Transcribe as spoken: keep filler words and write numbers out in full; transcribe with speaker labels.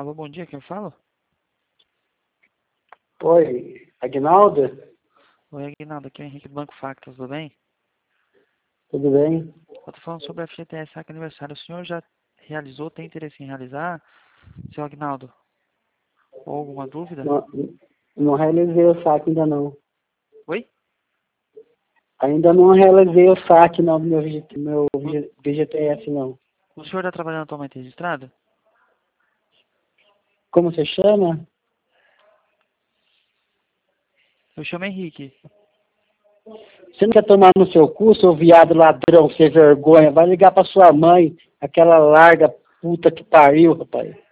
Speaker 1: Alô, bom dia, quem fala?
Speaker 2: Oi, Aguinaldo?
Speaker 1: Oi, Aguinaldo, aqui é o Henrique do Banco Factos, tudo bem?
Speaker 2: Tudo bem?
Speaker 1: Eu tô falando sobre a F G T S A que é aniversário. O senhor já realizou, tem interesse em realizar, seu Aguinaldo? Ou alguma dúvida?
Speaker 2: Não, não realizei o saque ainda não.
Speaker 1: Oi?
Speaker 2: Ainda não realizei o saque não do meu, V G- meu
Speaker 1: O,
Speaker 2: V G T S não.
Speaker 1: o senhor está trabalhando atualmente registrado?
Speaker 2: Como você chama?
Speaker 1: Eu chamo Henrique.
Speaker 2: Você não quer tomar no seu cu, seu viado ladrão, sem vergonha? Vai ligar pra sua mãe, aquela larga puta que pariu, rapaz.